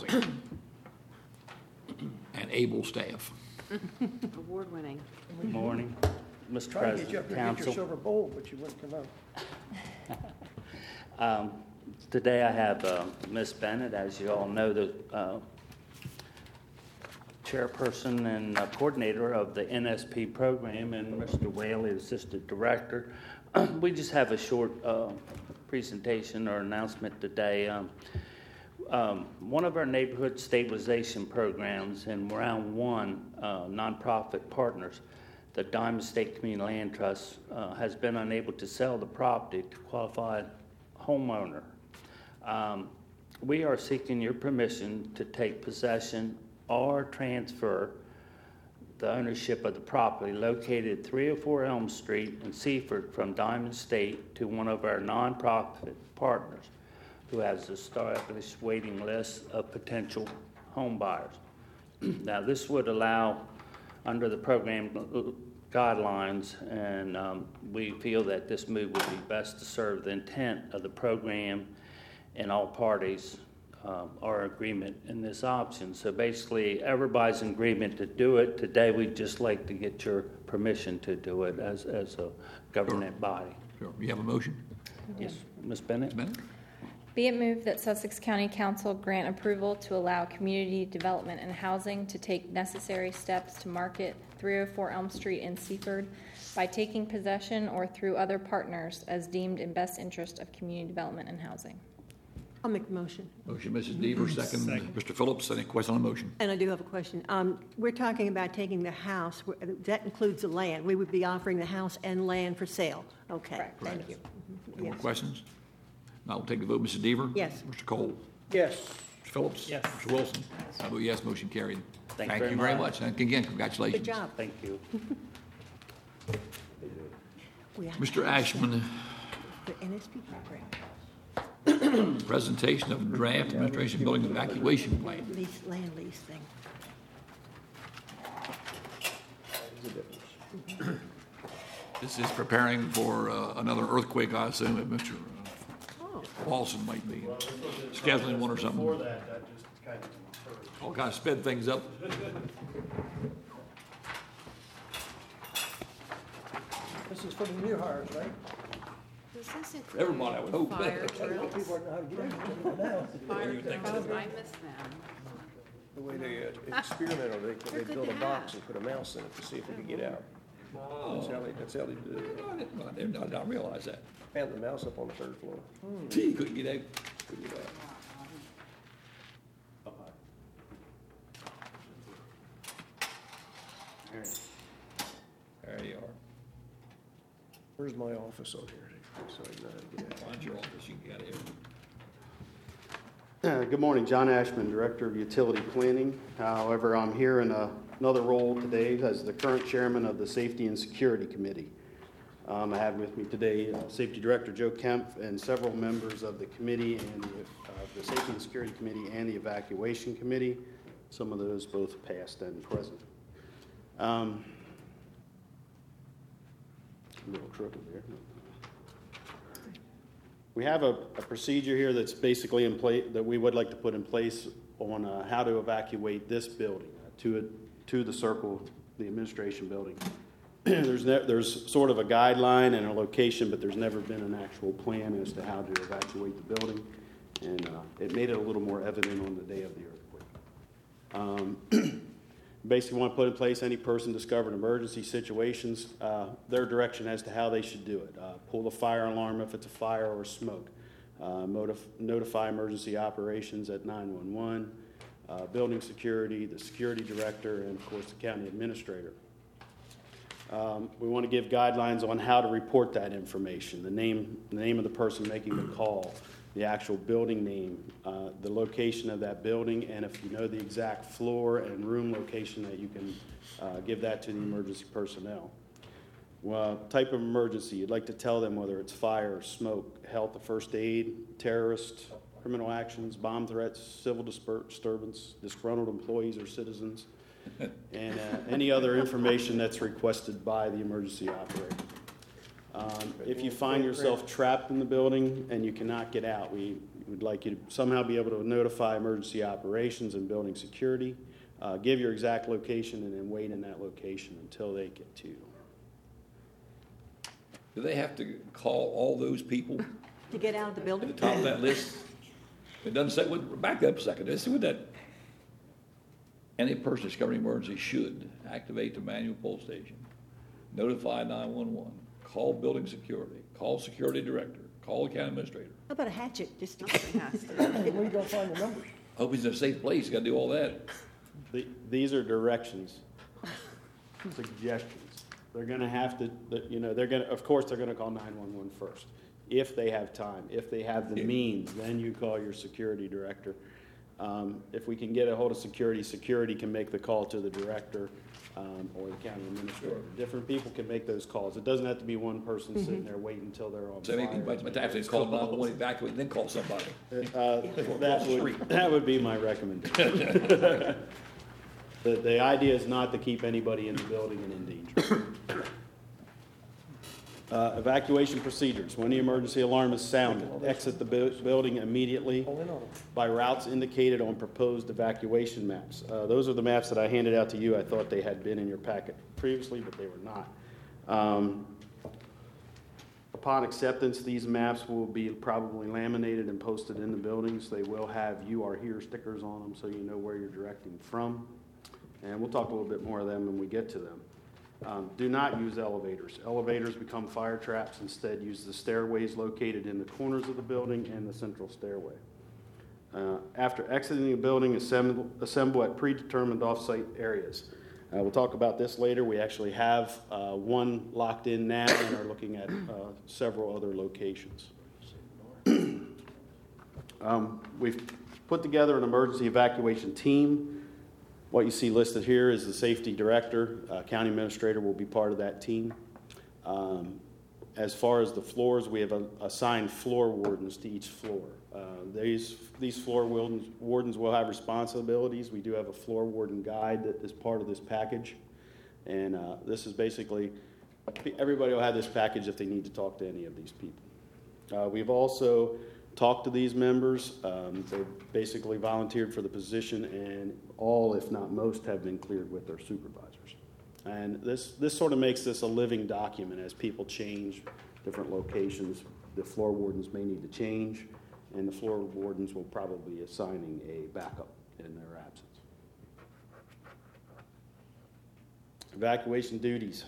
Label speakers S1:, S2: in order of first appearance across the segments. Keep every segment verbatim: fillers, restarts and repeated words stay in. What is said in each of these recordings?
S1: Housing. And able staff.
S2: Award-winning.
S3: Good morning, Mister
S4: Try to get you
S3: President,
S4: up here and get your
S3: Council.
S4: silver bowl, but you wouldn't come up.
S3: Um, Today I have uh, Miz Bennett, as you all know, the uh, chairperson and uh, coordinator of the N S P program, and Mister Whaley, Assistant Director. We just have a short uh, presentation or announcement today. Um, um, one of our neighborhood stabilization programs and round one uh, nonprofit partners, the Diamond State Community Land Trust, uh, has been unable to sell the property to qualified homeowner. Um, we are seeking your permission to take possession or transfer the ownership of the property located at three oh four Elm Street in Seaford from Diamond State to one of our nonprofit partners who has established waiting lists of potential home buyers. Now, this would allow, under the program guidelines, and um, we feel that this move would be best to serve the intent of the program and all parties um, are agreement in this option. So basically, everybody's in agreement to do it. Today, we'd just like to get your permission to do it as, as a government body.
S1: Sure. You have a motion?
S3: Yes, Miz Bennett?
S1: Bennett?
S5: Be it moved that Sussex County Council grant approval to allow Community Development and Housing to take necessary steps to market three oh four Elm Street in Seaford by taking possession or through other partners as deemed in best interest of Community Development and Housing.
S2: I'll make the motion.
S1: Motion, Missus Deaver, second,
S6: Second.
S1: Mister Phillips. Any question on the motion?
S2: And I do have a question. Um, we're talking about taking the house, that includes the land. We would be offering the house and land for sale. Okay,
S5: Correct.
S2: thank you.
S1: Any more
S2: Yes.
S1: questions? Now we'll take the vote. Missus Deaver?
S2: Yes.
S1: Mister Cole?
S4: Yes.
S1: Mister Phillips?
S6: Yes.
S1: Mister Wilson? I vote yes, motion carried.
S3: Thank you
S1: Thank
S3: very
S1: you very
S3: much.
S1: much. And again, congratulations.
S2: Good job.
S3: Thank you.
S2: We have
S1: Mister Ashman,
S2: the N S P program,
S1: presentation of draft administration building evacuation plan.
S2: lease, land lease thing.
S1: This is preparing for uh, another earthquake, I assume, that Mister
S2: Oh,
S1: Paulson might be scheduling one or something.
S7: Before that, that just kind of occurred.
S1: All kind of sped things up.
S4: This is for the new hires, right?
S2: does this include
S1: Everybody, I would hope.
S2: fire drills?
S4: People don't know how to get in now.
S2: Fire drills, I miss them.
S4: The way they uh, experiment on it, they, they build a box and put a mouse in it to see if it could get out. That's how they, that's how they do it.
S1: I didn't, I didn't, I didn't realize that.
S4: Found the mouse up on the third floor.
S1: Gee, couldn't get out.
S4: Couldn't get out.
S1: There you are.
S4: Where's my office on here? So I know how to get out.
S1: Find your office, you can get out of here.
S8: Uh, Good morning, John Ashman, Director of Utility Planning. However, I'm here in a- another role today as the current chairman of the Safety and Security Committee. Um, I have with me today uh, Safety Director Joe Kemp and several members of the committee and the, uh, the Safety and Security Committee and the Evacuation Committee, some of those both past and present. Um, a little crooked there. We have a, a procedure here that's basically in place, that we would like to put in place on uh, how to evacuate this building uh, to, a, to the circle, the administration building. there's, ne- there's sort of a guideline and a location, but there's never been an actual plan as to how to evacuate the building. And uh, it made it a little more evident on the day of the earthquake. Um, basically want to put in place any person discovered in emergency situations, uh, their direction as to how they should do it. Uh, pull the fire alarm if it's a fire or smoke. Uh, motif- notify emergency operations at nine one one, uh, building security, the security director, and of course the county administrator. Um, we want to give guidelines on how to report that information, the name, the name of the person making the call, the actual building name, uh, the location of that building, and if you know the exact floor and room location, that you can uh, give that to the emergency personnel. Well, type of emergency, you'd like to tell them whether it's fire, smoke, health or first aid, terrorist, criminal actions, bomb threats, civil disper- disturbance, disgruntled employees or citizens, and uh, any other information that's requested by the emergency operator. Um, if you find yourself trapped in the building and you cannot get out, we, We'd like you to somehow be able to notify emergency operations and building security, uh, give your exact location, and then wait in that location until they get to you.
S1: Do they have to call all those people
S2: To get out of the
S1: at
S2: building?
S1: the top of that list? It doesn't say, well, back up a second, let's see what that, any person discovering emergency should activate the manual pull station, notify nine one one, call building security, call security director, call the county administrator.
S2: How about a hatchet, just to
S4: Where you gonna find the numbers?
S1: Hope he's in a safe place, he's gotta do all that.
S8: The- These are directions, suggestions. They're gonna have to, the- you know, they're gonna, of course, they're gonna call nine one one first. If they have time, if they have the
S1: Yeah.
S8: means, then you call your security director. Um, If we can get a hold of security, security can make the call to the director um, or the county administrator. Different people can make those calls. It doesn't have to be one person sitting there waiting until they're on
S1: So maybe,
S8: fire.
S1: but actually, call nine one one, evacuate, and then call somebody.
S8: Uh, That would, that would be my recommendation. The, the idea is not to keep anybody in the building and in danger. Uh, Evacuation procedures. When the emergency alarm is sounded, exit the bu- building immediately
S4: Pull in on them.
S8: by routes indicated on proposed evacuation maps. Uh, Those are the maps that I handed out to you. I thought they had been in your packet previously, but they were not. Um, Upon acceptance, these maps will be probably laminated and posted in the buildings. They will have "You Are Here" stickers on them, so you know where you're directing from. And we'll talk a little bit more of them when we get to them. Um, do not use elevators. Elevators become fire traps. Instead, use the stairways located in the corners of the building and the central stairway. Uh, after exiting the building, assemble, assemble at predetermined off-site areas. Uh, we'll talk about this later. We actually have uh, one locked in now and are looking at uh, several other locations. um, we've put together an emergency evacuation team. What you see listed here is the safety director. Uh, county administrator will be part of that team. Um, as far as the floors, we have a, assigned floor wardens to each floor. Uh, these, these floor wardens, wardens will have responsibilities. We do have a floor warden guide that is part of this package. And uh, this is basically, everybody will have this package if they need to talk to any of these people. Uh, we've also talked to these members. Um, they basically volunteered for the position, and all, if not most, have been cleared with their supervisors. And this, this sort of makes this a living document as people change different locations. The floor wardens may need to change, and the floor wardens will probably be assigning a backup in their absence. Evacuation duties,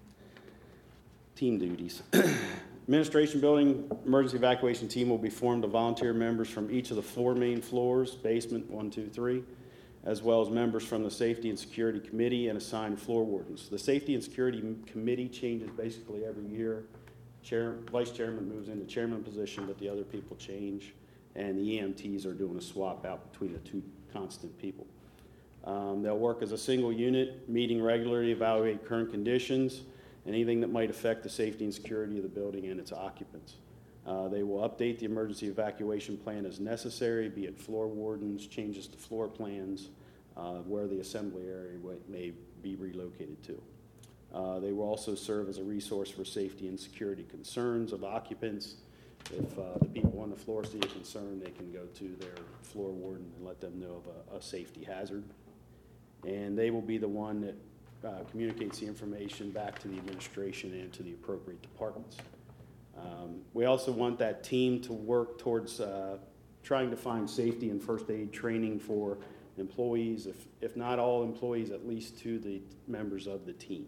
S8: team duties. Administration Building Emergency Evacuation Team will be formed of volunteer members from each of the four main floors, basement one, two, three, as well as members from the Safety and Security Committee and assigned floor wardens. The Safety and Security Committee changes basically every year. Chair, Vice Chairman moves into chairman position, but the other people change, and the E M Ts are doing a swap out between the two constant people. Um, they'll work as a single unit, meeting regularly, evaluate current conditions, anything that might affect the safety and security of the building and its occupants. Uh, they will update the emergency evacuation plan as necessary, be it floor wardens, changes to floor plans, uh, where the assembly area may be relocated to. Uh, they will also serve as a resource for safety and security concerns of occupants. If uh, the people on the floor see a concern, they can go to their floor warden and let them know of a, a safety hazard. And they will be the one that Uh, communicates the information back to the administration and to the appropriate departments. Um, we also want that team to work towards uh, trying to find safety and first aid training for employees, if, if not all employees, at least to the members of the team.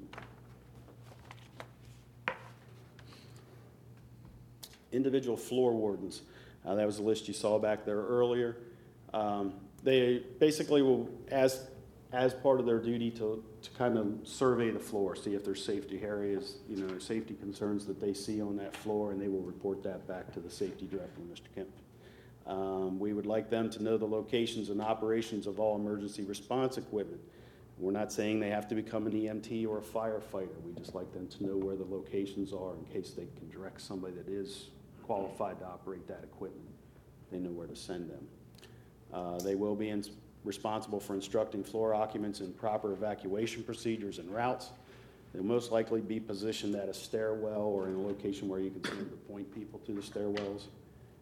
S8: Individual floor wardens. Uh, that was the list you saw back there earlier. Um, they basically will, as as part of their duty to, to kind of survey the floor, see if there's safety areas, you know, safety concerns that they see on that floor, and they will report that back to the safety director, Mister Kemp. Um, we would like them to know the locations and operations of all emergency response equipment. We're not saying they have to become an E M T or a firefighter. We just like them to know where the locations are in case they can direct somebody that is qualified to operate that equipment. They know where to send them. Uh, they will be in responsible for instructing floor occupants in proper evacuation procedures and routes. They'll most likely be positioned at a stairwell or in a location where you can see to point people to the stairwells.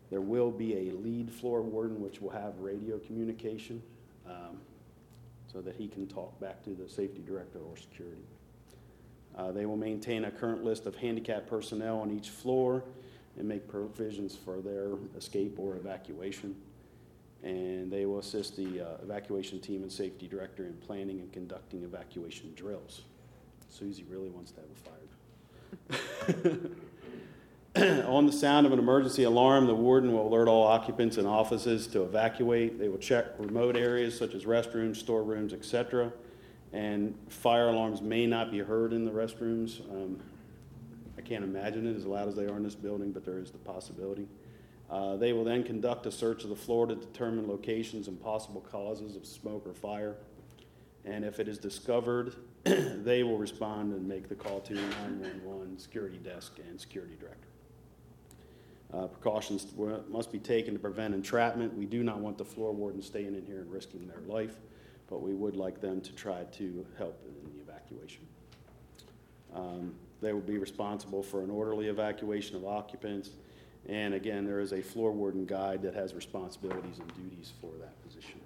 S8: There will be a lead floor warden, which will have radio communication, um, so that he can talk back to the safety director or security. Uh, They will maintain a current list of handicapped personnel on each floor and make provisions for their escape or evacuation. And they will assist the uh, evacuation team and safety director in planning and conducting evacuation drills. Susie really wants to have it fired. On the sound of an emergency alarm, the warden will alert all occupants in offices to evacuate. They will check remote areas such as restrooms, storerooms, et cetera. And fire alarms may not be heard in the restrooms. Um, I can't imagine it as loud as they are in this building, but there is the possibility. Uh, they will then conduct a search of the floor to determine locations and possible causes of smoke or fire. And if it is discovered, they will respond and make the call to nine one one, security desk, and security director. Uh, precautions must be taken to prevent entrapment. We do not want the floor warden staying in here and risking their life, but we would like them to try to help in the evacuation. Um, they will be responsible for an orderly evacuation of occupants. And again, there is a floor warden guide that has responsibilities and duties for that position.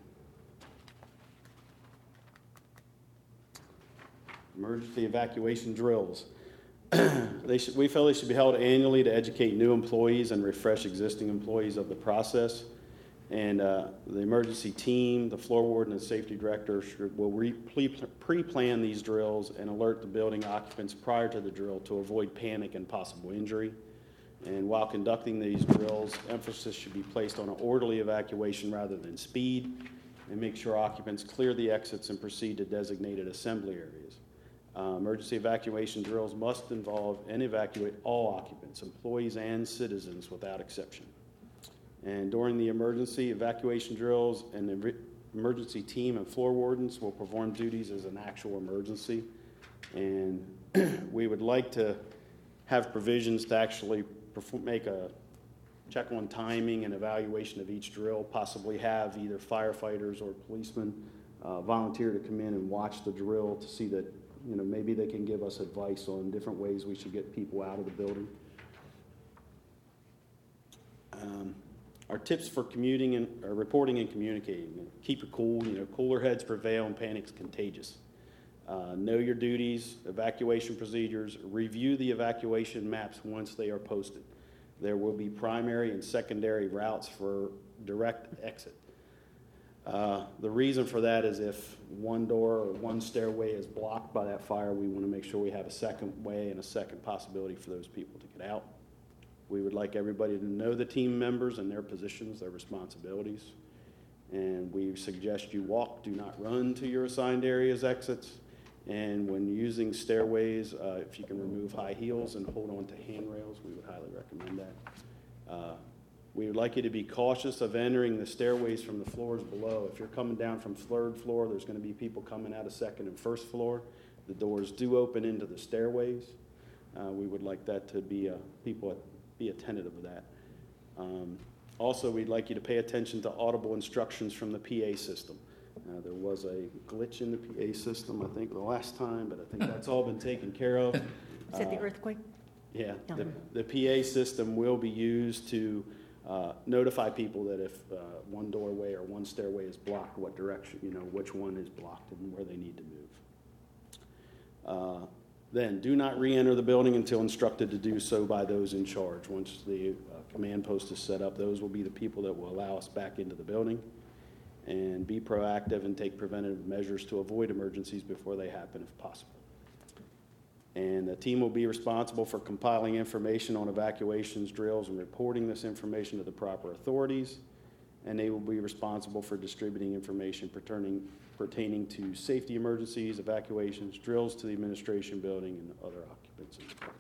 S8: Emergency evacuation drills. They should, we feel they should be held annually to educate new employees and refresh existing employees of the process. And uh, the emergency team, the floor warden, and safety director should, will re, pre-plan these drills and alert the building occupants prior to the drill to avoid panic and possible injury. And while conducting these drills, emphasis should be placed on an orderly evacuation rather than speed, and make sure occupants clear the exits and proceed to designated assembly areas. Uh, emergency evacuation drills must involve and evacuate all occupants, employees and citizens without exception. And during the emergency evacuation drills, an re- emergency team and floor wardens will perform duties as an actual emergency. And we would like to have provisions to actually perform, make a check on timing and evaluation of each drill, possibly have either firefighters or policemen uh, volunteer to come in and watch the drill to see that, you know, maybe they can give us advice on different ways we should get people out of the building. Um, our tips for commuting and or reporting and communicating: keep it cool. You know, cooler heads prevail and panic's contagious. Uh, know your duties, evacuation procedures. Review the evacuation maps once they are posted. There will be primary and secondary routes for direct exit. Uh, the reason for that is if one door or one stairway is blocked by that fire, we want to make sure we have a second way and a second possibility for those people to get out. We would like everybody to know the team members and their positions, their responsibilities. And we suggest you walk, do not run to your assigned areas exits. And when using stairways, uh, if you can remove high heels and hold on to handrails, we would highly recommend that. Uh, we would like you to be cautious of entering the stairways from the floors below. If you're coming down from third floor, there's going to be people coming out of second and first floor. The doors do open into the stairways. Uh, we would like that to be uh, people be attentive of that. Um, also, we'd like you to pay attention to audible instructions from the P A system. Uh, there was a glitch in the P A system, I think, the last time, but I think that's all been taken care of.
S2: Is that the
S8: Uh,
S2: earthquake?
S8: Yeah,
S2: No.
S8: the, the P A system will be used to uh, notify people that if uh, one doorway or one stairway is blocked, what direction, you know, which one is blocked and where they need to move. Uh, then, do not re-enter the building until instructed to do so by those in charge. Once the uh, command post is set up, those will be the people that will allow us back into the building. And be proactive and take preventative measures to avoid emergencies before they happen if possible. And the team will be responsible for compiling information on evacuations, drills, and reporting this information to the proper authorities. And they will be responsible for distributing information pertaining, pertaining to safety emergencies, evacuations, drills to the administration building, and other occupants and departments.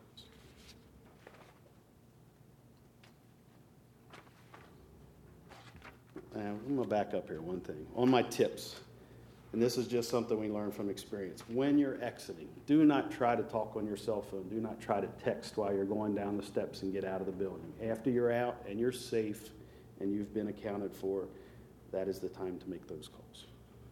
S8: Now, I'm going to back up here one thing. On my tips, and this is just something we learned from experience. When you're exiting, do not try to talk on your cell phone. Do not try to text while you're going down the steps and get out of the building. After you're out and you're safe and you've been accounted for, that is the time to make those calls.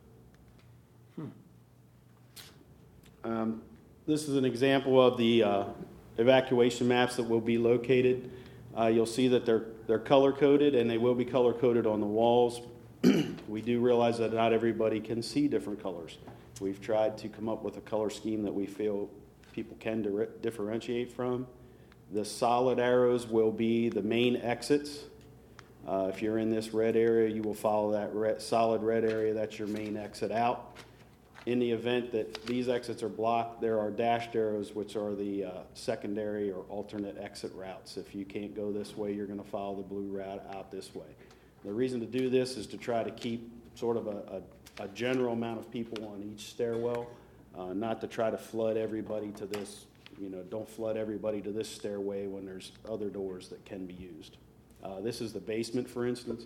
S8: Hmm. Um, this is an example of the uh, evacuation maps that will be located. Uh, you'll see that they're They're color-coded, and they will be color-coded on the walls. We do realize that not everybody can see different colors. We've tried to come up with a color scheme that we feel people can di- differentiate from. The solid arrows will be the main exits. Uh, if you're in this red area, you will follow that red, solid red area. That's your main exit out. In the event that these exits are blocked, there are dashed arrows, which are the uh, secondary or alternate exit routes. If you can't go this way, you're going to follow the blue route out this way. The reason to do this is to try to keep sort of a, a, a general amount of people on each stairwell, uh, not to try to flood everybody to this, you know, don't flood everybody to this stairway when there's other doors that can be used. Uh, this is the basement, for instance.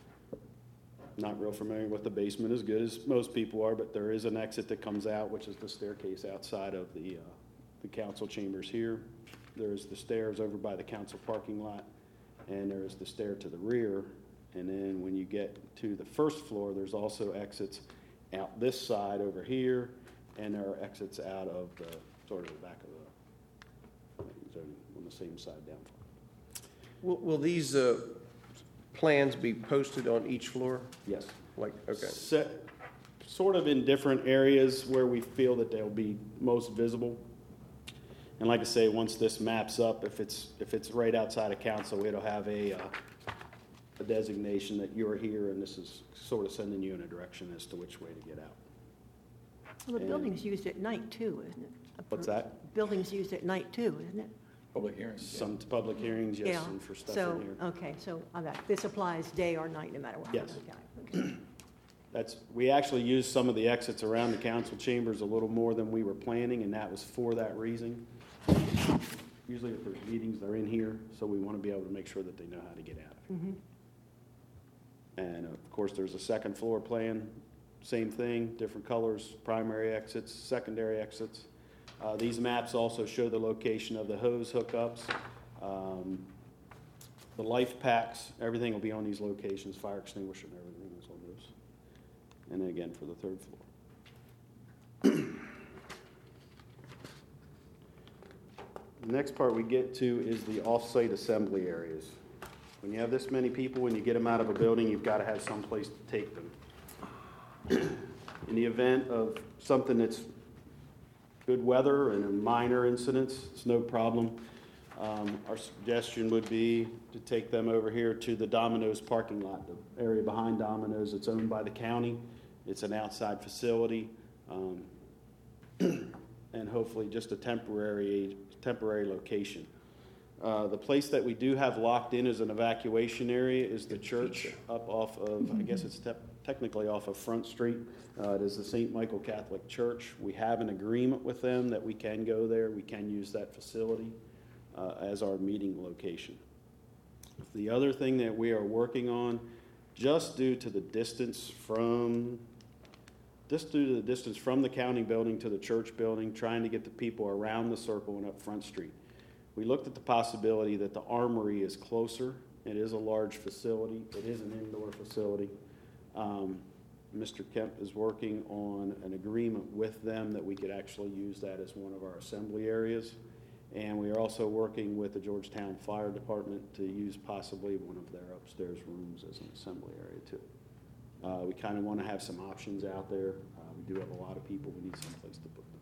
S8: Not real familiar with the basement as good as most people are, but there is an exit that comes out, which is the staircase outside of the, uh, the council chambers here. There's the stairs over by the council parking lot, and there's the stair to the rear. And then when you get to the first floor, there's also exits out this side over here, and there are exits out of the sort of the back of the, on the same side down.
S4: Will, will these uh, plans be posted on each floor?
S8: Yes.
S4: Like, okay.
S8: Set, sort of in different areas where we feel that they'll be most visible. And like I say, once this maps up, if it's if it's right outside of council, it'll have a, uh, a designation that you're here, and this is sort of sending you in a direction as to which way to get out.
S2: Well, the
S8: And-
S2: building's used at night too, isn't it?
S8: What's that?
S2: Building's used at night too, isn't it?
S1: Public hearings. yeah.
S8: Some public hearings, yes,
S2: Yeah.
S8: and for stuff
S2: So,
S8: in here.
S2: okay, so uh, that- this applies day or night, no matter what.
S8: Yes.
S2: Okay, okay.
S8: That's, we actually used some of the exits around the council chambers a little more than we were planning, and that was for that reason. Usually if there's meetings, they're in here, so we want to be able to make sure that they know how to get out of here.
S2: Mhm.
S8: And of course, there's a second floor plan, same thing, different colors, primary exits, secondary exits. Uh, these maps also show the location of the hose hookups, um, the life packs, everything will be on these locations, fire extinguisher and everything is on those. And then again for the third floor. The next part we get to is the off-site assembly areas. When you have this many people, when you get them out of a building, you've got to have some place to take them. In the event of something that's good weather and a minor incidents, it's no problem. Um, our suggestion would be to take them over here to the Domino's parking lot, the area behind Domino's. It's owned by the county. It's an outside facility, um, and hopefully just a temporary temporary location. Uh, the place that we do have locked in as an evacuation area is the church up off of, I guess it's te- technically off of Front Street. Uh, it is the Saint Michael Catholic Church. We have an agreement with them that we can go there. We can use that facility uh, as our meeting location. The other thing that we are working on, just due to the distance from, just due to the distance from the county building to the church building, trying to get the people around the circle and up Front Street. We looked at the possibility that the armory is closer. It is a large facility. It is an indoor facility. Um, Mister Kemp is working on an agreement with them that we could actually use that as one of our assembly areas. And we are also working with the Georgetown Fire Department to use possibly one of their upstairs rooms as an assembly area too. Uh, we kind of want to have some options out there. Uh, we do have a lot of people. We need some place to put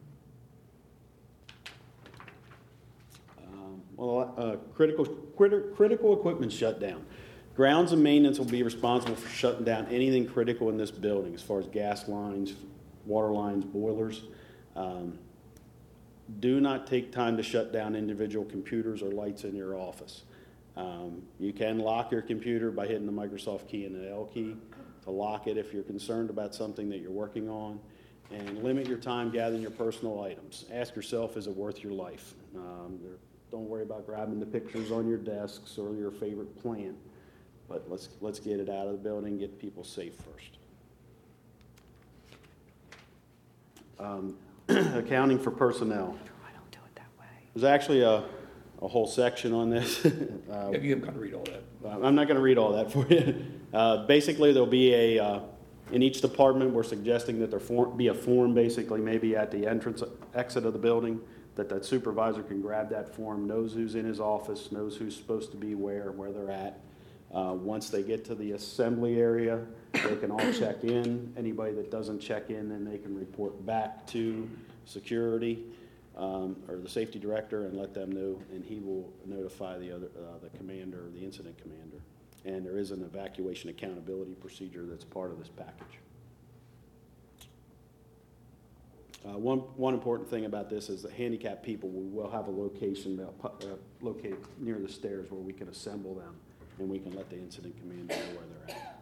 S8: them. Um, well, uh, critical, crit- critical equipment shutdown. Grounds and maintenance will be responsible for shutting down anything critical in this building as far as gas lines, water lines, boilers. Um, do not take time to shut down individual computers or lights in your office. Um, you can lock your computer by hitting the Microsoft key and the L key to lock it if you're concerned about something that you're working on. And limit your time gathering your personal items. Ask yourself, is it worth your life? Um, don't worry about grabbing the pictures on your desks or your favorite plant. But let's let's get it out of the building, get people safe first. Um, accounting for personnel.
S2: I don't do it that way.
S8: There's actually a, a whole section on this. uh,
S1: Yeah, you haven't got to read all that.
S8: I'm not going to read all that for you. Uh, basically, there'll be a, uh, in each department, we're suggesting that there form, be a form basically maybe at the entrance, exit of the building, that that supervisor can grab that form, knows who's in his office, knows who's supposed to be where, where they're at. Uh, Once they get to the assembly area, they can all check in. Anybody that doesn't check in, then they can report back to security um, or the safety director and let them know, and he will notify the other, uh, the commander, or the incident commander. And there is an evacuation accountability procedure that's part of this package. Uh, one, one important thing about this is that handicapped people, we will have a location uh, uh, located near the stairs where we can assemble them, and we can let the incident commander know where they're at.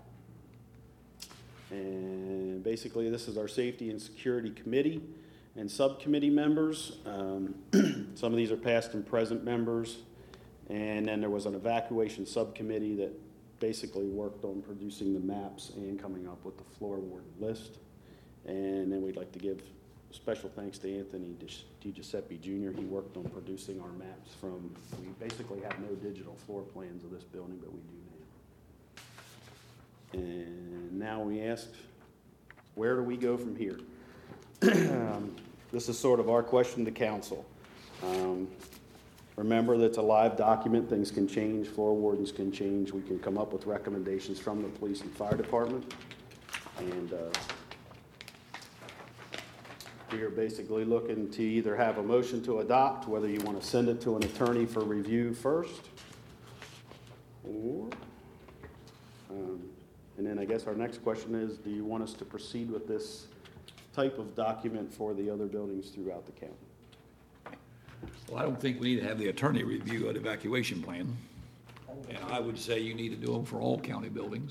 S8: And basically, this is our safety and security committee and subcommittee members. Um, some of these are past and present members. And then there was an evacuation subcommittee that basically worked on producing the maps and coming up with the floor warden list. And then we'd like to give special thanks to Anthony DiGiuseppe Junior He worked on producing our maps from, we basically have no digital floor plans of this building, but we do now. And now we ask, where do we go from here? um, this is sort of our question to council. Um, remember that it's a live document. Things can change. Floor wardens can change. We can come up with recommendations from the police and fire department. And uh, we are basically looking to either have a motion to adopt, whether you want to send it to an attorney for review first, or, um, and then I guess our next question is, do you want us to proceed with this type of document for the other buildings throughout the county?
S1: Well, I don't think we need to have the attorney review an evacuation plan. And I would say you need to do them for all county buildings.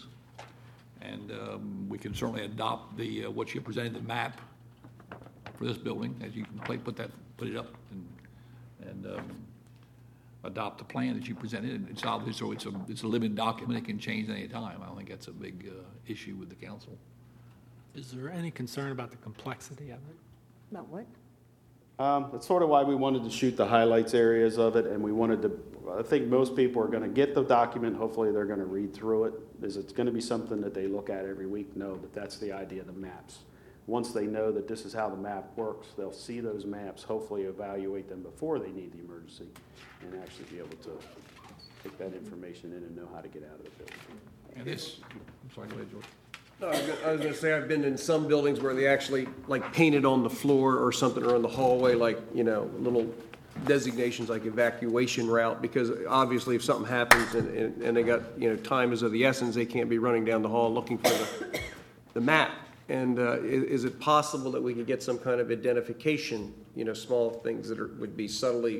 S1: And um, we can certainly adopt the, uh, what you presented, the map for this building, as you can play, put that, put it up and, and um, adopt the plan that you presented. And it's obvious, so it's a, it's a living document. It can change at any time. I don't think that's a big uh, issue with the council.
S7: Is there any concern about the complexity of it?
S2: About what?
S8: Um, that's sort of why we wanted to shoot the highlights areas of it, and we wanted to, I think most people are going to get the document. Hopefully they're going to read through it. Is it going to be something that they look at every week? No, but that's the idea of the maps. Once they know that this is how the map works, they'll see those maps, hopefully evaluate them before they need the emergency, and actually be able to take that information in and know how to get out of the building.
S1: And this, I'm sorry, go ahead, George.
S4: No, I was gonna- I was going to say, I've been in some buildings where they actually, like, painted on the floor or something, or in the hallway, like, you know, little designations like evacuation route, because obviously if something happens and, and and they got, you know, time is of the essence, they can't be running down the hall looking for the, the map. And uh, is, is it possible that we could get some kind of identification, you know, small things that are, would be subtly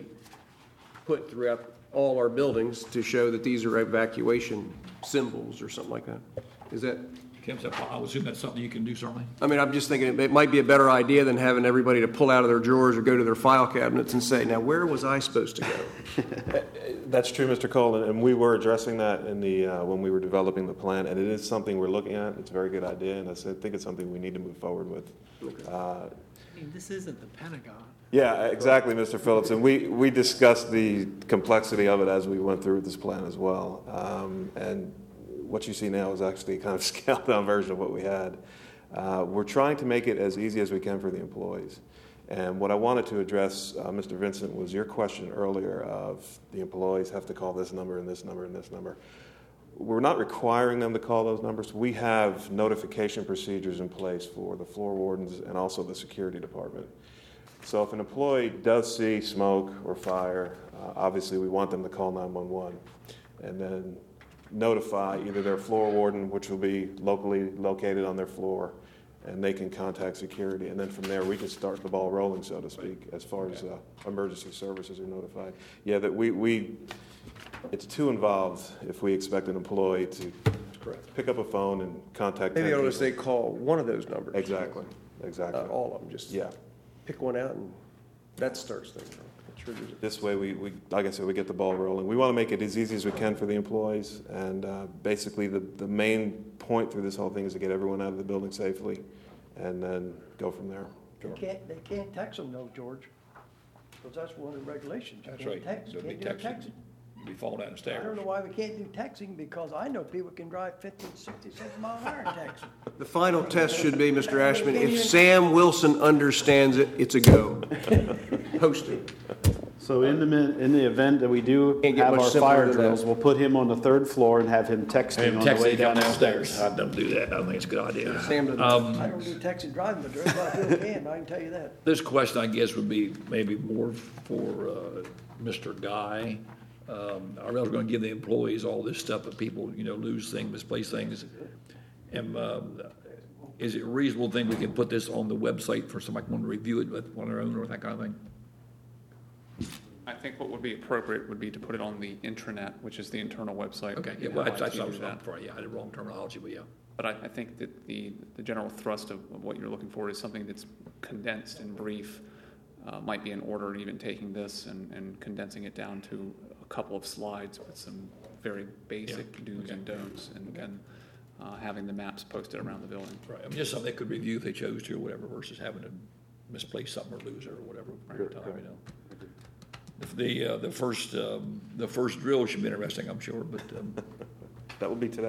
S4: put throughout all our buildings to show that these are evacuation symbols or something like that? Is that,
S1: Kim said, I would assume that's something you can do, certainly.
S4: I mean, I'm just thinking it- it might be a better idea than having everybody to pull out of their drawers or go to their file cabinets and say, now, where was I supposed to go?
S6: That's true, Mister Cole, and we were addressing that in the, uh, when we were developing the plan, and it is something we're looking at. It's a very good idea, and I said- I think it's something we need to move forward with. Uh,
S7: I mean, this isn't the Pentagon.
S6: Yeah, exactly, Mister Phillips, and we, we discussed the complexity of it as we went through this plan as well. Um, And what you see now is actually kind of scaled down version of what we had. Uh, we're trying to make it as easy as we can for the employees. And what I wanted to address, uh, Mister Vincent, was your question earlier of the employees have to call this number and this number and this number. We're not requiring them to call those numbers. We have notification procedures in place for the floor wardens and also the security department. So if an employee does see smoke or fire, uh, obviously we want them to call nine one one and then notify either their floor warden, which will be locally located on their floor, and they can contact security. And then from there, we can start the ball rolling, so to speak, as far as uh, emergency services are notified. Yeah, that we, we, it's too involved if we expect an employee to pick up a phone and contact
S4: Maybe
S6: ten
S4: I'll just say
S6: people.
S4: call one of those numbers.
S6: Exactly, exactly.
S4: Not all of them, just
S6: Yeah.
S4: pick one out and that starts things. That triggers it.
S6: This way, we, we, like I said, we get the ball rolling. We want to make it as easy as we can for the employees, and uh, basically the, the main point through this whole thing is to get everyone out of the building safely, and then go from there.
S9: They can't, they can't text them though, George, because that's one of the regulations. You
S1: That's
S9: can't
S1: right.
S9: text,
S1: There'll be
S9: can't do
S1: texting.
S9: texting.
S1: Be falling down the
S9: I
S1: stairs.
S9: don't know why we can't do texting, because I know people can drive fifty, sixty, seventy mile an hour texting.
S4: The final test should be, Mister Ashman, if Sam Wilson understands it, it's a go. Post it.
S8: So in the, min- in the event that we do
S4: Can't get
S8: have
S4: much
S8: our
S4: simpler
S8: fire
S4: than that.
S8: drills, we'll put him on the third floor and have him texting
S1: And
S8: on the way
S1: texting down
S8: down
S1: downstairs.
S8: downstairs.
S1: I don't do that. I don't think it's a good idea.
S4: Sam doesn't.
S1: Um,
S9: I don't do taxi driving, but there's a lot of people can, I can tell you that.
S1: This question, I guess, would be maybe more for uh, Mister Guy. Um, Are we going to give the employees all this stuff, but people, you know, lose things, misplace things? And um, is it a reasonable thing we can put this on the website for somebody want to review it with- on their own or that kind of thing?
S10: I think what would be appropriate would be to put it on the intranet, which is the internal website.
S1: Okay, yeah,
S10: You
S1: well,
S10: have
S1: that's, that's
S10: I T
S1: what I was
S10: do that.
S1: looking for. Yeah, I had the wrong terminology, but yeah.
S10: But I, I think that the, the general thrust of, of what you're looking for is something that's condensed and brief. Uh, might be in order, even taking this and, and condensing it down to a couple of slides with some very basic
S1: Yeah,
S10: do's
S1: okay.
S10: and don'ts, and then uh, having the maps posted around the building.
S1: Right, I mean, just something they could review if they chose to or whatever versus having to misplace something or lose it or whatever every time, you know. If The, uh, the first, um, the first drill should be interesting, I'm sure, but, um,
S6: That will be today.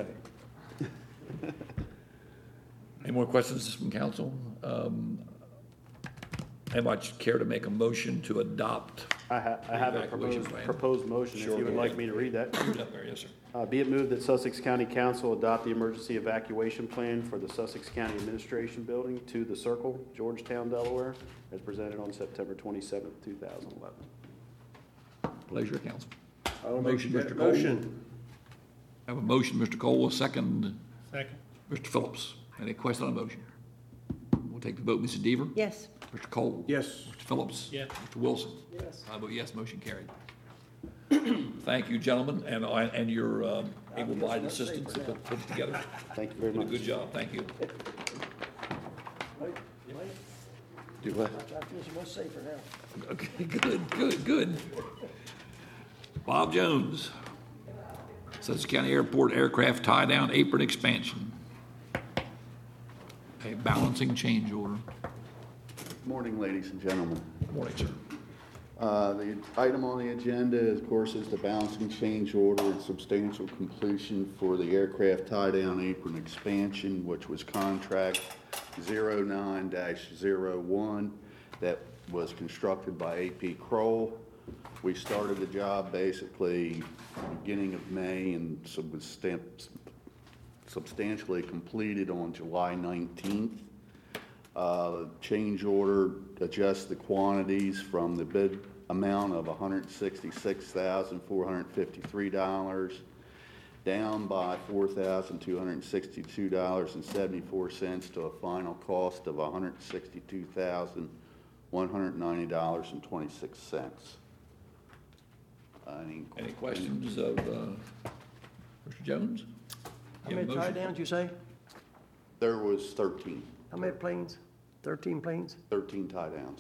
S1: any more questions from council? Um, Anybody care to make a motion to adopt?
S8: I ha- I have a
S1: Evacuation
S8: proposed,
S1: plan.
S8: proposed motion, if
S1: Sure,
S8: you would
S1: go
S8: like
S1: ahead.
S8: me to read that.
S1: Put it up there, yes, sir.
S8: Uh, Be it moved that Sussex County Council adopt the emergency evacuation plan for the Sussex County Administration Building to the Circle, Georgetown, Delaware, as presented on September twenty-seventh, two thousand eleven.
S1: Pleasure, of council.
S4: I'll
S1: Motion,
S4: make
S1: Mister
S4: that
S1: Cole.
S4: motion.
S1: Have a motion, Mister Cole, a second,
S7: Second.
S1: Mister Phillips. Any question on the motion? We'll take the vote, Missus Deaver?
S2: Yes.
S1: Mister Cole?
S4: Yes.
S1: Mister Phillips?
S7: Yes.
S1: Mister Wilson?
S9: Yes.
S1: I vote yes, motion carried. Thank you, gentlemen, and, uh, and your um, able-bodied assistants that put, put it together.
S8: Thank you very
S1: Did a
S8: much.
S1: good job, thank you.
S9: Wait, wait,
S6: Do what?
S9: I feel so much safer now.
S1: Okay, good, good, good. Bob Jones, Sussex County Airport Aircraft Tie-Down Apron Expansion. A balancing change order.
S11: Morning, ladies and gentlemen.
S1: Good morning, sir.
S11: Uh, The item on the agenda, of course, is the balancing change order and substantial completion for the aircraft tie-down apron expansion, which was contract zero nine dash zero one that was constructed by A P Kroll. We started the job basically beginning of May and so was stamped substantially completed on July nineteenth. Uh, Change order adjusts the quantities from the bid amount of one hundred sixty-six thousand four hundred fifty-three dollars down by four thousand two hundred sixty-two dollars and seventy-four cents to a final cost of one hundred sixty-two thousand one hundred ninety dollars and twenty-six cents. Any
S1: Any questions of uh, Mister Jones?
S9: How
S1: You have
S9: many
S1: a
S9: tie
S1: motion?
S9: downs you say?
S11: There was thirteen,
S9: How many planes? Thirteen planes?
S11: thirteen tie downs.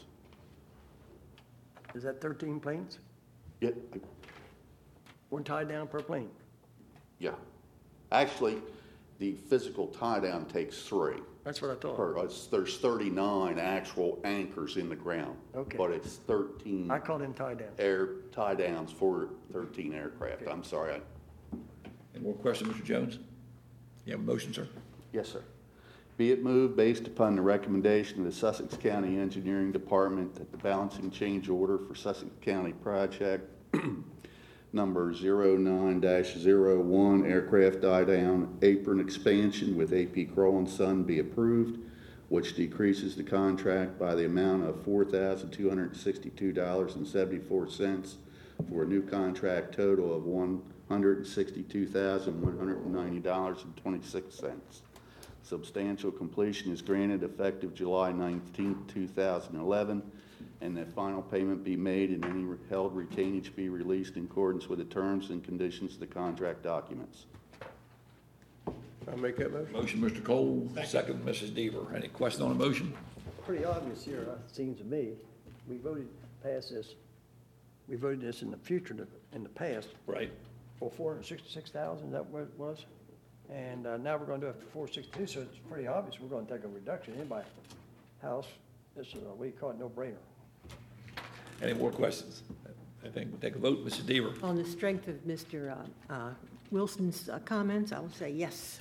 S9: Is that thirteen planes?
S11: Yeah,
S9: One tie down per plane?
S11: yeah. Actually, the physical tie down takes three.
S9: That's what I thought.
S11: Per, it's, there's thirty-nine actual anchors in the ground.
S9: Okay.
S11: But it's thirteen
S9: I call them tie downs.
S11: air tie downs for thirteen aircraft. I'm sorry. I-
S1: Any more questions, Mister Jones? You have a motion, sir?
S11: Yes, sir. Be it moved based upon the recommendation of the Sussex County Engineering Department that the balancing change order for Sussex County project number zero nine dash zero one aircraft die-down apron expansion with A P Kroll and Son be approved, which decreases the contract by the amount of four thousand two hundred sixty-two dollars and seventy-four cents for a new contract total of one hundred sixty-two thousand one hundred ninety dollars and twenty-six cents. Substantial completion is granted effective July nineteenth, two thousand eleven, and that final payment be made and any held retainage be released in accordance with the terms and conditions of the contract documents.
S4: I'll make that motion.
S1: Motion, Mister Cole, second, Missus Deaver. Any question on the motion?
S9: Pretty obvious here, it seems to me. We voted, passed this, we voted this in the future, in the past,
S1: Right.
S9: for four hundred sixty-six thousand, is that what it was? And uh, now we're gonna do it for four sixty-two, so it's pretty obvious we're gonna take a reduction in by house. This is, a we call it no-brainer.
S1: Any more questions? I think we'll take a vote. Missus Deaver?
S2: On the strength of Mister uh, uh, Wilson's uh, comments, I will say yes.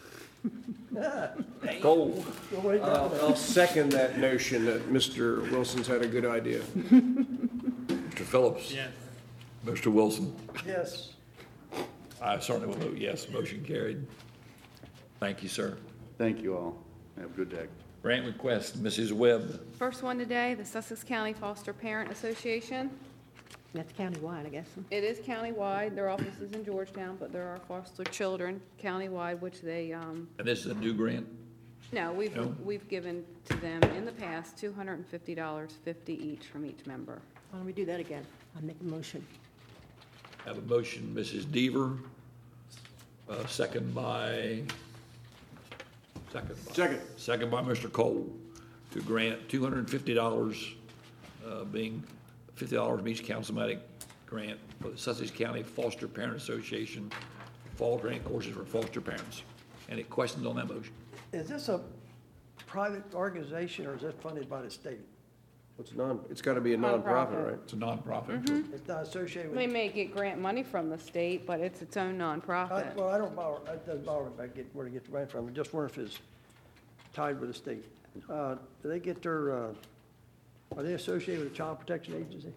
S1: Cole?
S9: Go way down
S4: I'll
S9: there.
S4: I'll second that notion that Mister Wilson's had a good idea.
S1: Mister Phillips.
S7: Yes.
S1: Mister Wilson.
S9: Yes.
S1: I certainly will vote yes. Motion carried. Thank you, sir.
S11: Thank you all. Have a good day.
S1: Grant request, Missus Webb.
S12: First one today, the Sussex County Foster Parent Association.
S2: That's countywide, I guess.
S12: It is countywide. Their office is in Georgetown, but there are foster children countywide, which they, um,
S1: And this is a new grant?
S12: no, we've,
S1: No?
S12: we've given to them in the past two hundred fifty dollars, fifty each from each member.
S2: Why don't we do that again? I'll make a motion.
S1: Have a motion, Missus Deaver, uh, second by, second by.
S4: Second.
S1: Second by Mister Cole, to grant two hundred and fifty dollars, uh, being fifty dollars from each councilmatic grant for the Sussex County Foster Parent Association fall grant courses for foster parents. Any questions on that motion?
S9: Is this a private organization or is it funded by the state?
S4: It's non, it's gotta be a nonprofit,
S12: Nonprofit.
S4: right?
S1: It's a nonprofit.
S12: Mm-hmm.
S9: It's not associated
S12: They
S9: with,
S12: may get grant money from the state, but it's its own
S9: I-
S12: nonprofit.
S9: well, I don't bother, it doesn't bother me about get, where to get the grant from. I just wonder if it's tied with the state. Uh, do they get their, uh, are they associated with the Child Protection Agency?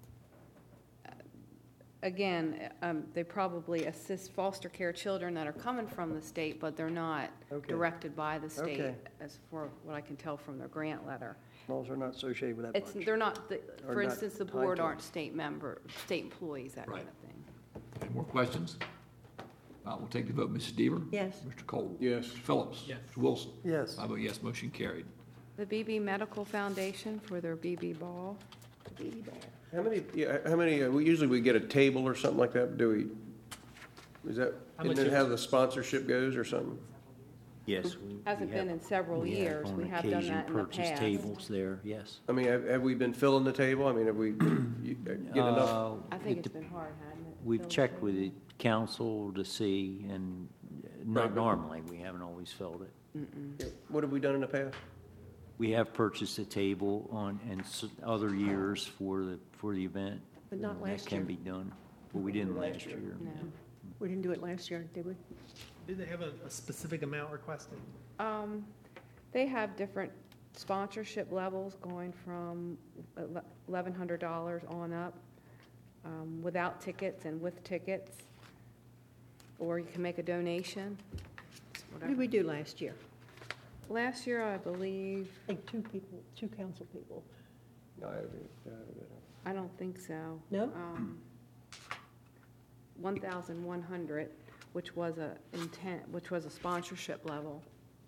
S12: Again, um, they probably assist foster care children that are coming from the state, but they're not
S9: Okay.
S12: directed by the state,
S9: Okay.
S12: as for what I can tell from their grant letter.
S9: As long as they're not associated with that
S12: It's,
S9: bunch.
S12: they're not, the-
S9: Or
S12: for
S9: not
S12: instance, the
S9: tied
S12: board
S9: to it.
S12: aren't state member, state employees, that kind
S1: Right.
S12: of thing.
S1: Any more questions? Uh, we'll take the vote. Missus Deaver?
S2: Yes.
S1: Mister Cole?
S4: Yes.
S1: Mister Phillips?
S7: Yes.
S1: Mister Wilson?
S9: Yes.
S1: I vote yes, motion carried.
S12: The B B Medical Foundation for their B B ball.
S4: How many, yeah, how many, uh, we, usually we get a table or something like that, do we, is that,
S7: How
S4: isn't
S7: much
S4: it
S7: is-
S4: how the sponsorship goes or something?
S13: Yes. we- we
S12: Hasn't been
S13: have-
S12: in several
S13: we have
S12: years.
S13: on
S12: We have done
S13: occasion
S12: that in the
S13: purchased
S12: past.
S13: tables there, yes.
S4: I mean, have, have we been filling the table? I mean, have we, you, uh, get enough?
S13: Uh,
S12: I think
S13: it
S12: it's been hard, hasn't it?
S13: We've
S12: Phil?
S13: checked with the council to see, and
S4: Right,
S13: not
S4: but-
S13: normally, we haven't always filled it.
S4: What have we done in the past?
S13: We have purchased a table on, in s- other years for the, for the event.
S2: But not
S13: and
S2: last
S13: That can
S2: year.
S13: be done, but we didn't last year.
S12: No.
S2: We didn't do it last year, did we?
S7: Do they have a, a specific amount requested?
S12: Um, they have different sponsorship levels going from eleven hundred dollars on up, um, without tickets and with tickets. Or you can make a donation.
S2: What did we do last year?
S12: Last year, I believe,
S2: I think two people, two council people.
S4: No, I haven't, I haven't.
S12: I don't think so.
S2: No?
S12: Um, one thousand one hundred, which was a intent, which was a sponsorship level.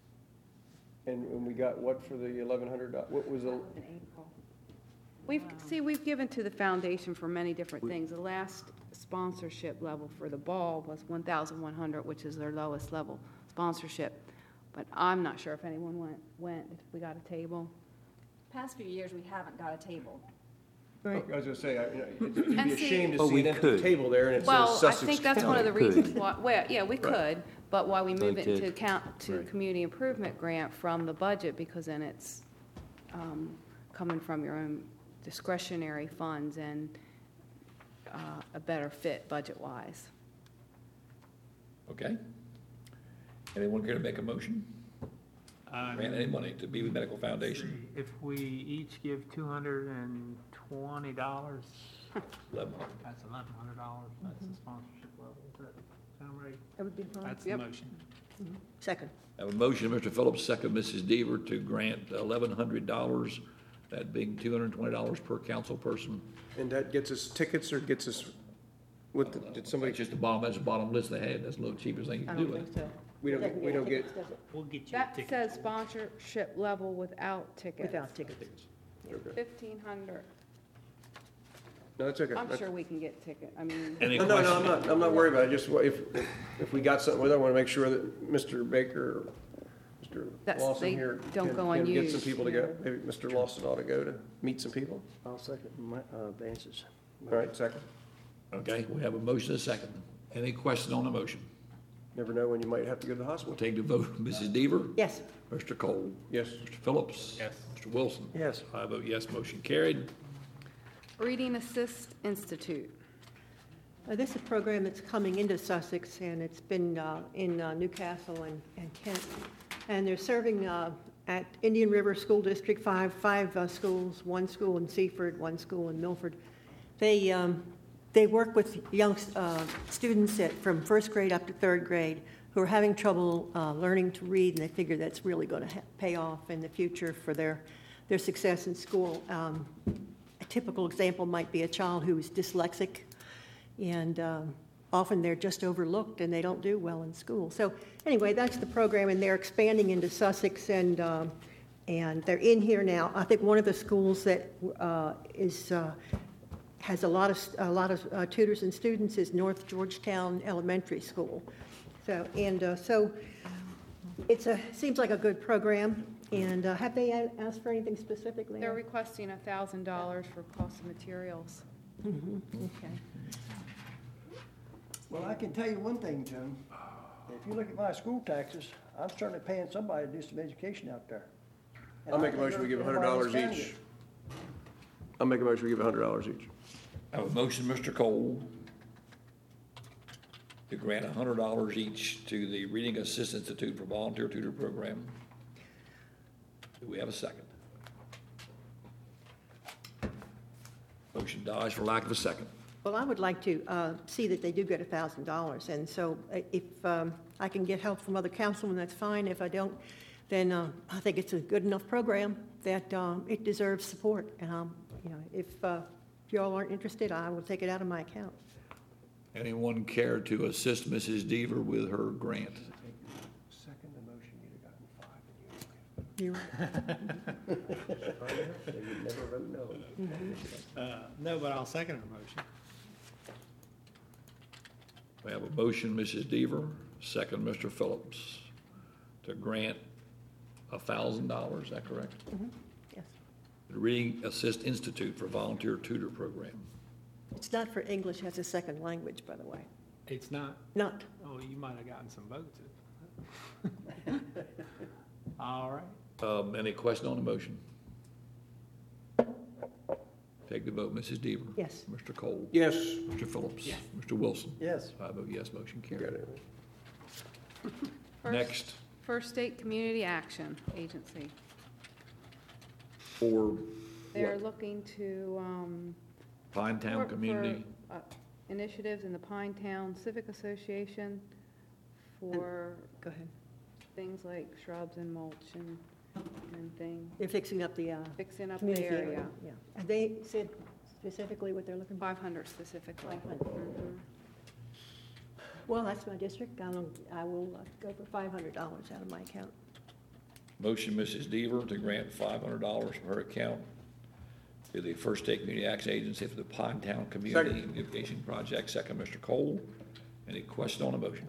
S4: And, and we got what for the eleven hundred, what was the,
S12: In April. We've, see, we've given to the foundation for many different things. The last sponsorship level for the ball was one thousand one hundred, which is their lowest level sponsorship. But I'm not sure if anyone went, went, if we got a table.
S14: Past few years, we haven't got a table.
S2: Right.
S4: I was gonna say, I- you know, it'd it'd
S12: And
S4: be a
S12: see-
S4: shame to
S13: But
S4: see
S13: we
S4: an empty
S13: could.
S4: table there and it
S12: Well,
S4: says
S12: I
S4: Sussex
S12: think that's one of the
S13: County.
S12: reasons why, well, yeah, we could, but why we move
S13: Like
S12: it
S13: to-
S12: to count, to
S13: right.
S12: community improvement grant from the budget, because then it's um, coming from your own discretionary funds and uh, a better fit budget-wise.
S1: Okay? Anyone care to make a motion?
S7: Uh,
S1: Grant any money to B B Medical Foundation?
S7: If we each give two hundred and twenty dollars,
S1: Eleven hundred.
S7: that's eleven hundred dollars, that's the sponsorship level. Does that sound right?
S2: That would be fine.
S7: That's the
S12: Yep.
S7: motion.
S2: Second.
S1: Have a motion, Mister Phillips, second, Missus Deaver, to grant eleven hundred dollars, that being two hundred and twenty dollars per council person.
S4: And that gets us tickets or gets us, what, the- did somebody,
S1: It's just the bottom, that's the bottom list they had, that's the little cheapest thing you
S2: I
S1: can
S2: don't
S1: do
S2: think
S1: it.
S2: so.
S4: we don't, get- we don't get,
S7: We'll get you a
S12: That
S7: ticket.
S12: says sponsorship level without tickets.
S2: Without tickets.
S12: Fifteen hundred.
S4: no, that's okay.
S12: I'm
S4: That's-
S12: sure we can get ticket, I mean,
S1: Any
S4: No, no, no, I'm
S1: questions?
S4: not, I'm not worried about it, just if, if we got something with it, I wanna make sure that Mister Baker or Mister
S12: That's-
S4: Lawson
S12: they
S4: here
S12: don't
S4: can,
S12: go
S4: can get some
S12: unused,
S4: people to go.
S12: yeah.
S4: Maybe Mister Lawson ought to go to meet some people.
S9: I'll second my, uh, Vance's.
S4: All right, second.
S1: Okay, we have a motion and a second. Any question on the motion?
S4: Never know when you might have to go to the
S1: We'll
S4: hospital.
S1: take the vote. Missus Deaver?
S2: Yes.
S1: Mister Cole?
S4: Yes.
S1: Mister Phillips?
S7: Yes.
S1: Mister Wilson?
S9: Yes.
S1: I vote yes, motion carried.
S12: Reading Assist Institute.
S2: Uh, This is a program that's coming into Sussex, and it's been uh, in uh, Newcastle and and Kent. And they're serving uh, at Indian River School District, five, five uh, schools, one school in Seaford, one school in Milford. They, um, they work with young uh, students at, from first grade up to third grade who are having trouble uh, learning to read, and they figure that's really going to ha- pay off in the future for their, their success in school. Um, a typical example might be a child who is dyslexic, and um, often they're just overlooked and they don't do well in school. So anyway, that's the program, and they're expanding into Sussex, and um, and they're in here now. I think one of the schools that uh, is uh, has a lot of a lot of uh, tutors and students is North Georgetown Elementary School. So and uh, so it's a seems like a good program. And uh, have they a- asked for anything specifically?
S12: They're requesting a thousand dollars for cost of materials.
S2: Mm-hmm. Okay.
S9: Well, I can tell you one thing, Joan. If you look at my school taxes, I'm certainly paying somebody to do some education out there. And
S4: I'll
S9: I
S4: make a
S9: think
S4: motion, we give a
S9: everybody
S4: hundred
S9: in
S4: dollars
S9: this county
S4: each. I'll make a motion, we give a hundred dollars each.
S1: I have a motion, Mister Cole, to grant a hundred dollars each to the Reading Assist Institute for Volunteer Tutor Program. Do we have a second? Motion dies for lack of a second.
S2: Well, I would like to uh, see that they do get one thousand dollars, and so uh, if um, I can get help from other councilmen, that's fine. If I don't, then uh, I think it's a good enough program that um, it deserves support. And, um, you know, if uh, you all aren't interested, I will take it out of my account.
S1: Anyone care to assist Missus Deaver with her grant?
S9: Second the motion, you'd have gotten five, and you.
S2: You
S9: You'd never vote no.
S7: Uh, No, but I'll second the motion.
S1: We have a motion, Missus Deaver, second, Mister Phillips, to grant a thousand dollars, is that correct?
S2: Mhm. Yes.
S1: The Reading Assist Institute for Volunteer Tutor Program.
S2: It's not for English as a second language, by the way.
S7: It's not?
S2: Not.
S7: Oh, you might have gotten some votes. All right.
S1: Um, any question on the motion? Take the vote, Missus Deaver.
S2: Yes.
S1: Mister Cole.
S4: Yes.
S1: Mister Phillips.
S7: Yes.
S1: Mister Wilson.
S9: Yes.
S1: I vote yes, motion
S4: Got
S1: carried.
S4: it.
S12: First-
S1: Next,
S12: First State Community Action Agency.
S1: for
S12: They're
S1: what?
S12: looking to, um,
S1: Pine Town
S12: work for,
S1: Community.
S12: uh, initiatives in the Pine Town Civic Association for
S2: Go ahead.
S12: things like shrubs and mulch and, and things,
S2: They're fixing up the uh,
S12: fixing up the
S2: community
S12: area.
S2: area. Yeah. Have they said specifically what they're looking for?
S12: Five hundred specifically.
S2: five hundred.
S12: Mhm.
S2: Well, that's my district. I will, I will uh, go for five hundred dollars out of my account.
S1: Motion, Missus Deaver, to grant five hundred dollars from her account to the First State Community Action Agency for the Pine Town Community Beautification Project. Second, Mister Cole. Any question on the motion?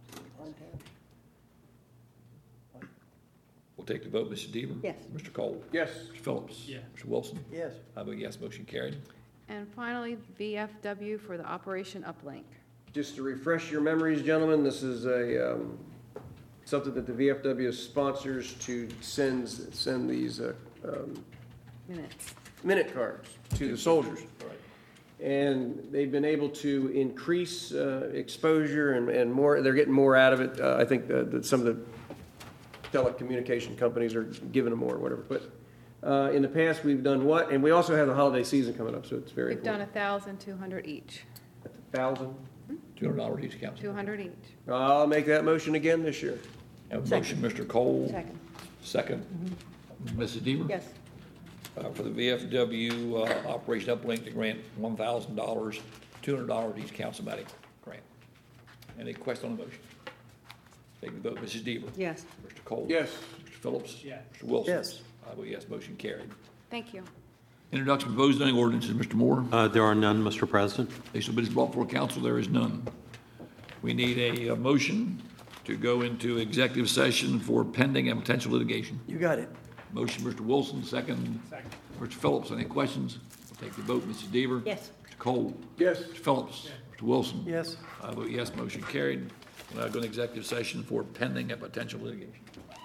S1: We'll take the vote, Missus Deaver.
S2: Yes.
S1: Mister Cole.
S4: Yes.
S1: Mister Phillips.
S7: Yes.
S1: Mister Wilson.
S9: Yes.
S1: I vote yes, motion carried.
S12: And finally, V F W for the Operation Uplink.
S4: Just to refresh your memories, gentlemen, this is a, um, something that the V F W sponsors to send, send these, uh, um,
S12: Minutes.
S4: minute cards to the soldiers. And they've been able to increase uh, exposure and, and more, they're getting more out of it. Uh, I think that, that some of the telecommunication companies are giving them more or whatever. But uh, in the past, we've done what? And we also have the holiday season coming up, so it's very
S12: We've done
S4: important.
S12: a thousand two hundred each,
S4: Thousand?
S1: Two hundred dollars each, Council.
S12: two hundred each.
S4: I'll make that motion again this year.
S1: Have a
S2: Second.
S1: motion, Mister Cole.
S2: Second.
S1: Second. Missus Deaver.
S2: Yes.
S1: Uh, for the V F W, uh, Operation Uplink to grant one thousand dollars, two hundred dollars each councilmatic grant. Any question on the motion? Take the vote, Missus Deaver.
S2: Yes.
S1: Mister Cole.
S4: Yes.
S1: Mister Phillips.
S7: Yes.
S1: Mister Wilson.
S9: Yes.
S1: I vote yes, motion carried.
S12: Thank you.
S1: Introduction of proposed zoning ordinances, Mister Moore.
S15: Uh, There are none, Mister President.
S1: Based on business brought before council, there is none. We need a, uh motion to go into executive session for pending and potential litigation.
S9: You got it.
S1: Motion, Mister Wilson, second.
S7: Second.
S1: Mister Phillips, any questions? We'll take the vote, Missus Deaver.
S2: Yes.
S1: Mister Cole.
S4: Yes.
S1: Mister Phillips. Mister Wilson.
S9: Yes.
S1: I vote yes, motion carried. We'll now go into executive session for pending and potential litigation.